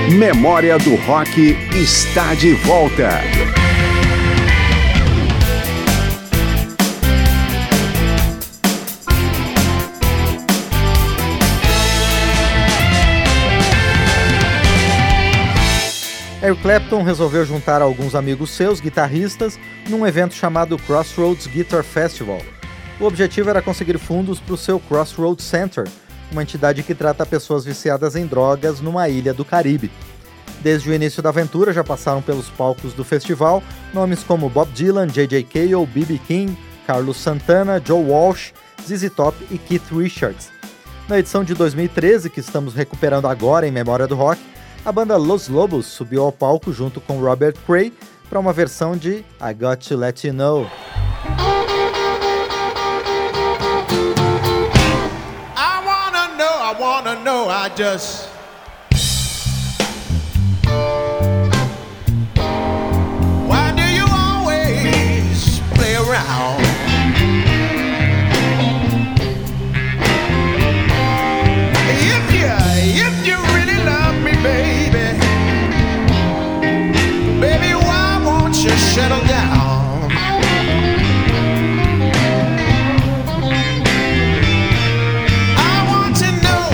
Memória do Rock está de volta. Eric Clapton resolveu juntar alguns amigos seus, guitarristas, num evento chamado Crossroads Guitar Festival. O objetivo era conseguir fundos para o seu Crossroads Center, uma entidade que trata pessoas viciadas em drogas numa ilha do Caribe. Desde o início da aventura já passaram pelos palcos do festival nomes como Bob Dylan, J.J. Cale, B.B. King, Carlos Santana, Joe Walsh, ZZ Top e Keith Richards. Na edição de 2013, que estamos recuperando agora em Memória do Rock, a banda Los Lobos subiu ao palco junto com Robert Cray para uma versão de I Got to Let You Know. I wanna know, I just why do you always play around? If you really love me, baby, why won't you settle down? I want to know,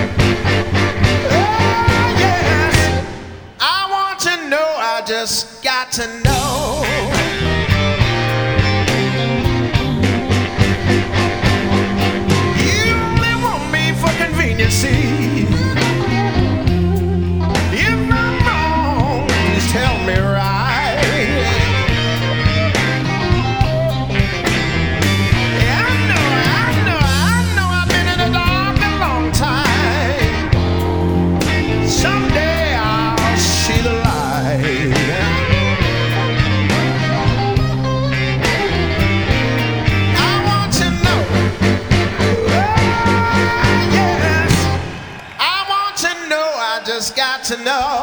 oh yes, I want to know, I just got to know. You only want me for conveniency. If I'm wrong, please tell me right. Yeah, I know I've been in the dark a long time. Someday I'll see the light. I want to know, oh, yes, I want to know, I just got to know.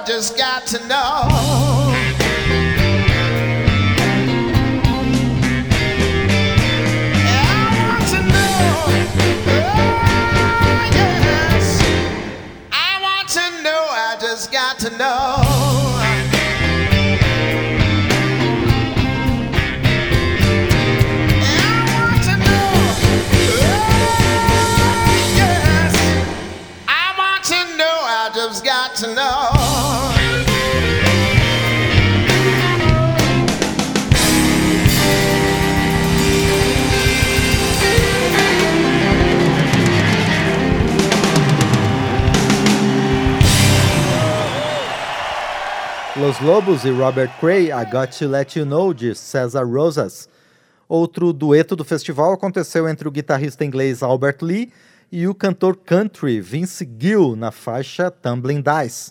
just got to know. I want to know. Oh, yes. I want to know. I just got to know. Got to know. Los Lobos e Robert Cray, I Got to Let You Know, de César Rosas. Outro dueto do festival aconteceu entre o guitarrista inglês Albert Lee e o cantor country Vince Gill na faixa Tumbling Dice.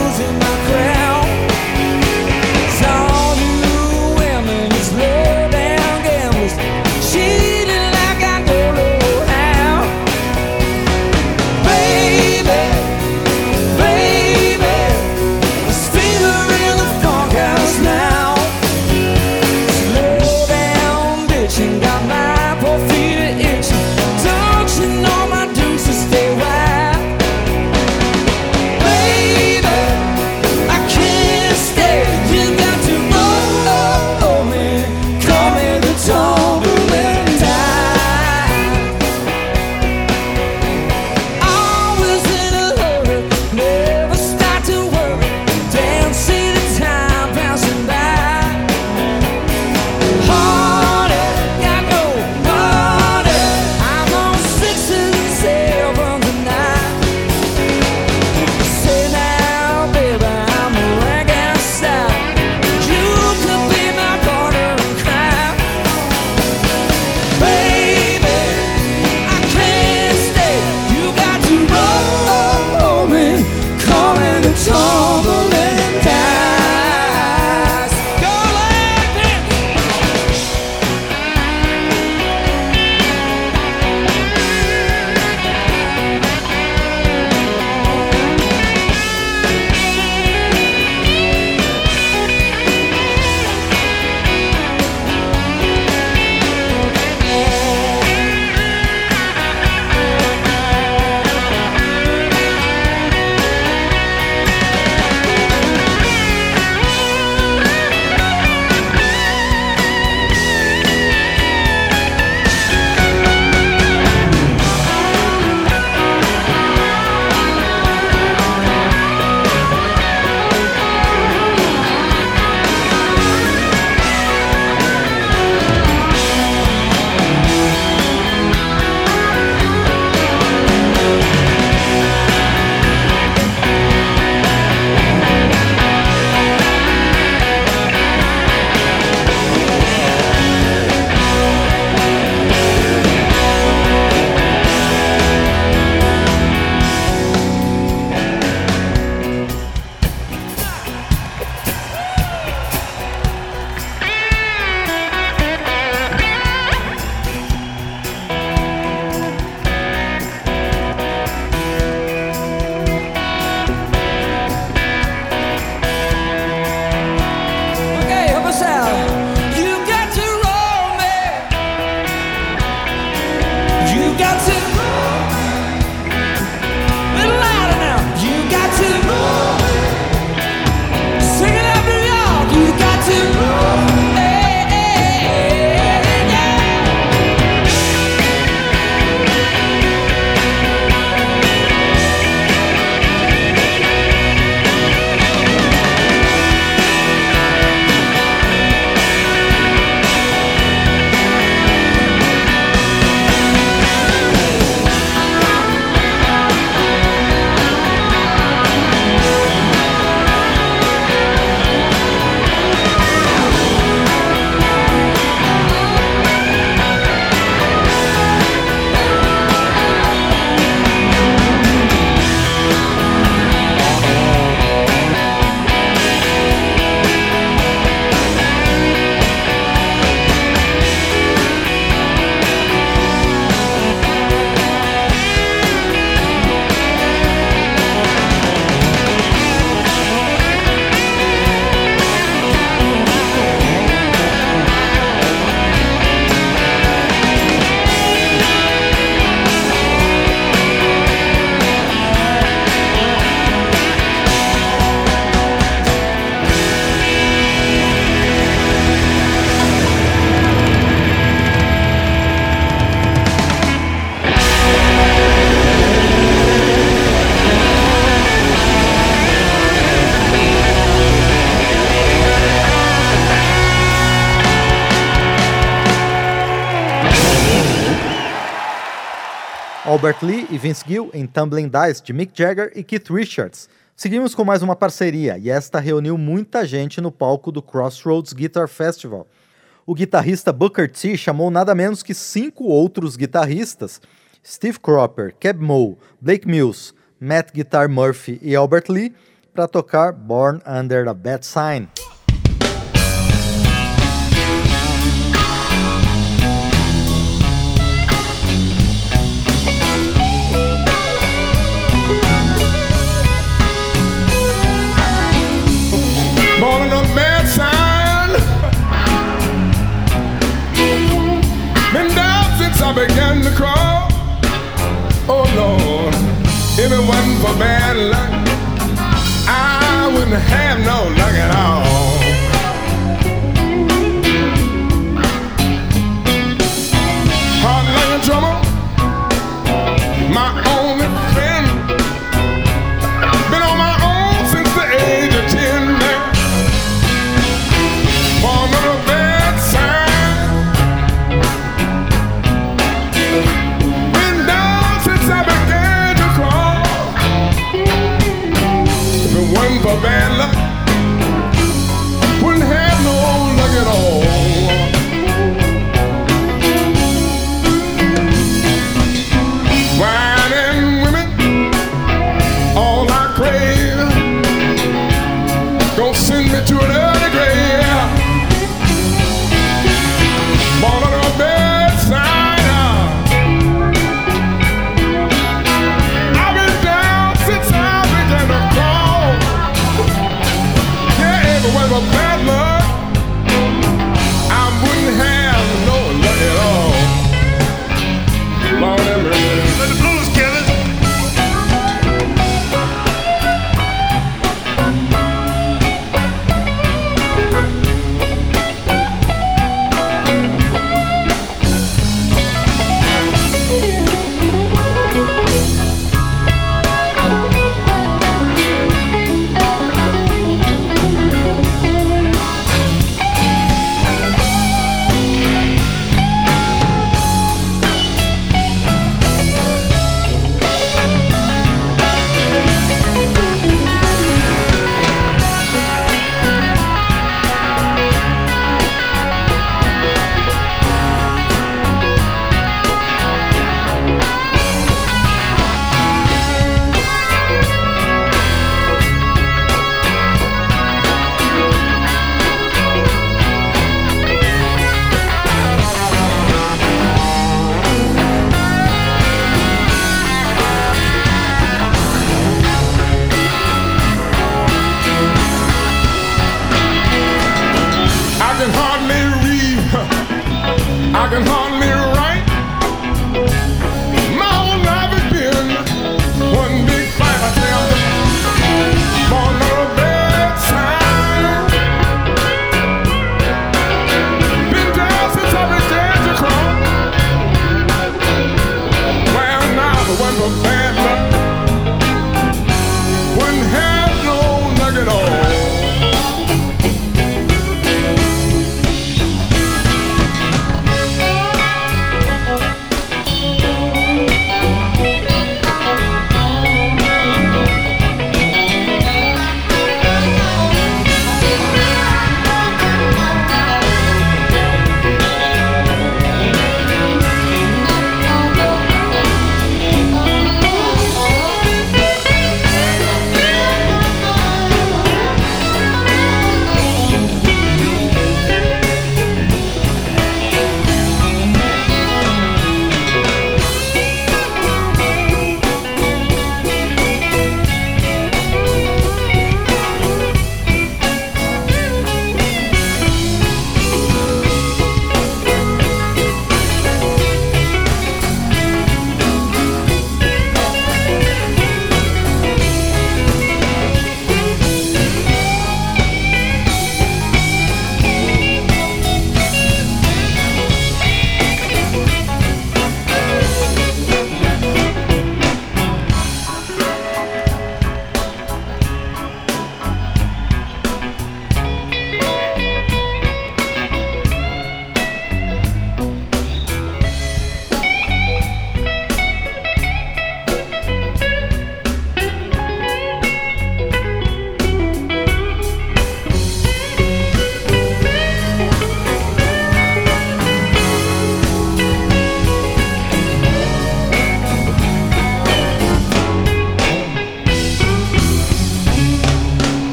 Slow down. Albert Lee e Vince Gill em Tumbling Dice, de Mick Jagger e Keith Richards. Seguimos com mais uma parceria, e esta reuniu muita gente no palco do Crossroads Guitar Festival. O guitarrista Booker T chamou nada menos que 5 outros guitarristas, Steve Cropper, Keb Mo, Blake Mills, Matt Guitar Murphy e Albert Lee, para tocar Born Under a Bad Sign. Born on a bad sign. Been down since I began to crawl. Oh Lord, if it wasn't for bad luck, I wouldn't have no luck at all. Hard like a drummer, my only friend. Been on my own since the age of 10 now. Born on a bad sign. Been down since I began to crawl. If it wasn't for bad luck, wouldn't have no luck at all. Wine and women, all I crave. Don't send me to an early grave. Born on a bad sign. I've been down since I began to crawl. Yeah, if it was a bad luck, I wouldn't have no luck at all. Lord have mercy. Let the blues get it. I can hardly write. My whole life has been one big fight. I tell you, born on a bad sign. Been down since I began to crawl. Well, now the one for bad luck wouldn't have no luck at all.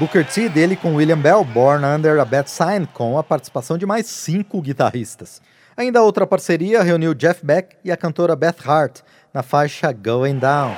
Booker T dele com William Bell, Born Under a Bad Sign, com a participação de mais 5 guitarristas. Ainda outra parceria reuniu Jeff Beck e a cantora Beth Hart na faixa Going Down.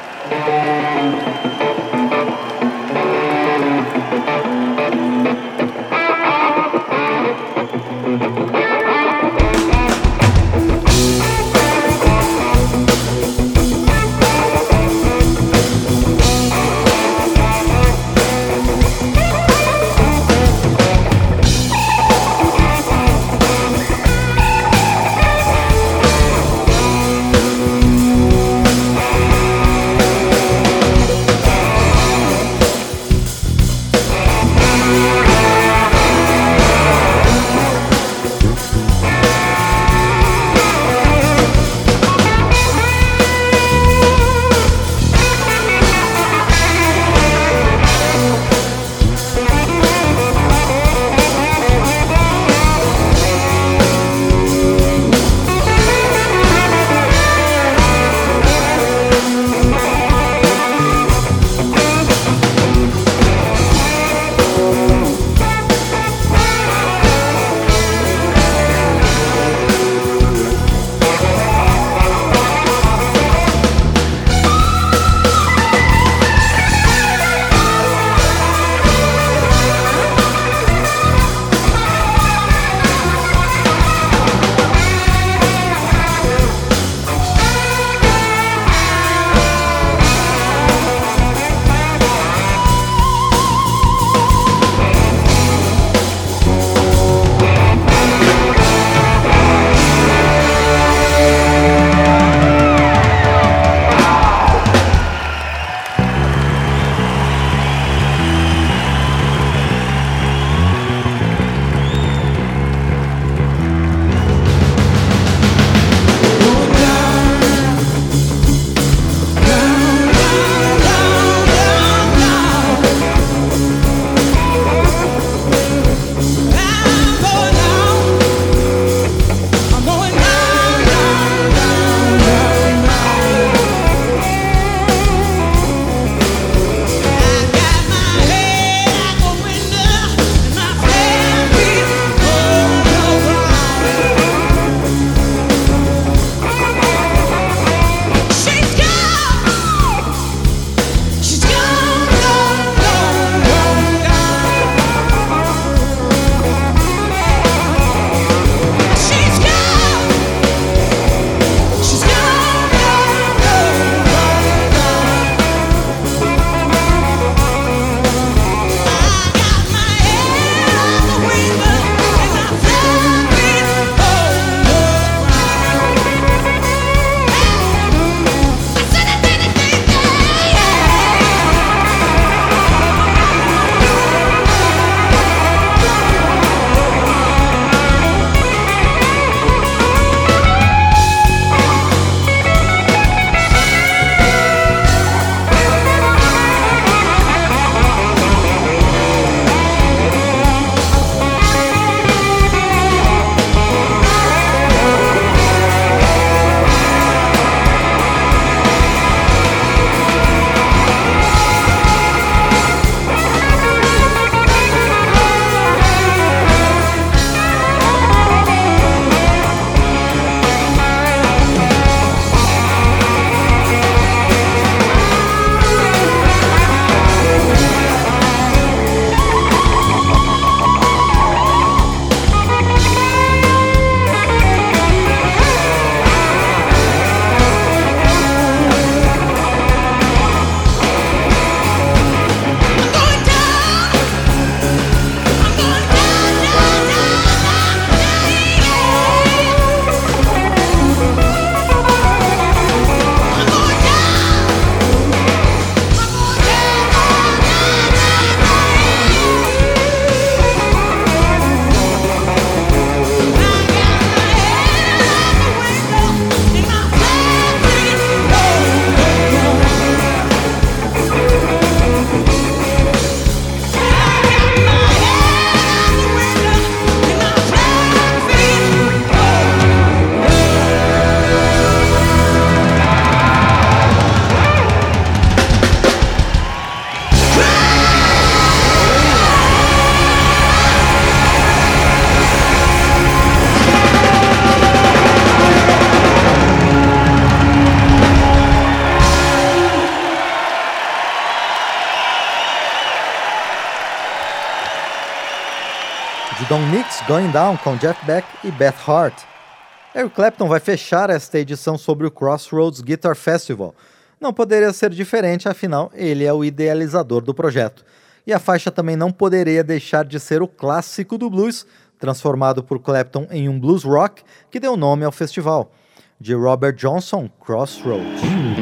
Don't Nix Going Down com Jeff Beck e Beth Hart. Eric Clapton vai fechar esta edição sobre o Crossroads Guitar Festival. Não poderia ser diferente, afinal, ele é o idealizador do projeto. E a faixa também não poderia deixar de ser o clássico do blues, transformado por Clapton em um blues rock que deu nome ao festival. De Robert Johnson, Crossroads.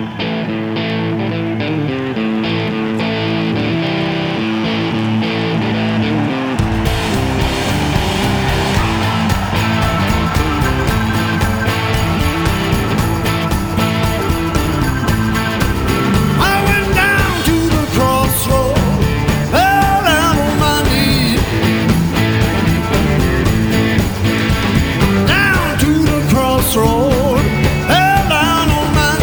Road, hell down on my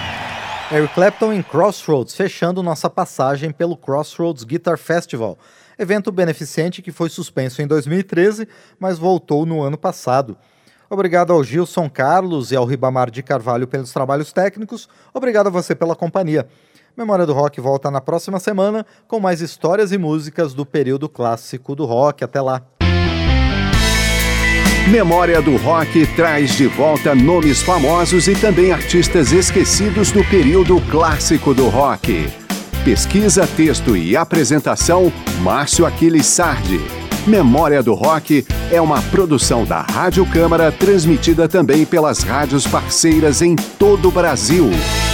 Eric Clapton em Crossroads, fechando nossa passagem pelo Crossroads Guitar Festival. evento beneficente que foi suspenso em 2013, mas voltou no ano passado. Obrigado ao Gilson Carlos e ao Ribamar de Carvalho pelos trabalhos técnicos. Obrigado a você pela companhia. Memória do Rock volta na próxima semana com mais histórias e músicas do período clássico do rock. Até lá! Memória do Rock traz de volta nomes famosos e também artistas esquecidos do período clássico do rock. Pesquisa, texto e apresentação, Márcio Aquiles Sardi. Memória do Rock é uma produção da Rádio Câmara, transmitida também pelas rádios parceiras em todo o Brasil.